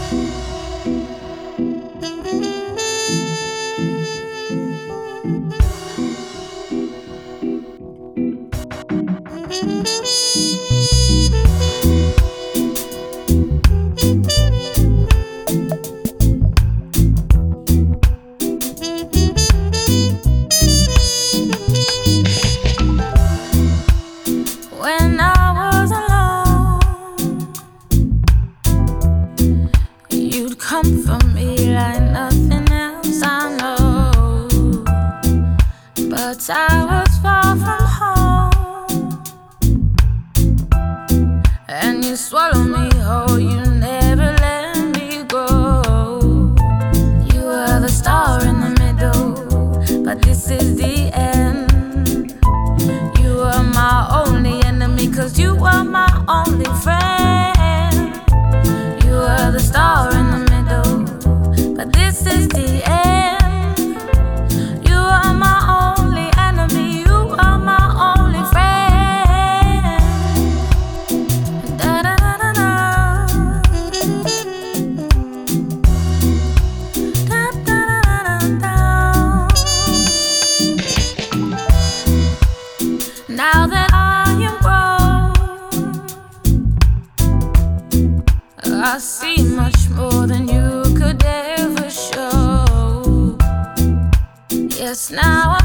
When I was alone, you'd comfort me like nothing else I know. But I was far from home, and you swallow me whole, you never let me go. You were the star in the middle, but this is the end. You were my only enemy, 'cause you were my only friend. You were the star in the middle, but this is the end. You are my only enemy, you are my only friend. Da da da da da. Da da da da da. Now that I am grown, I see much more than you could ever show. Yes, now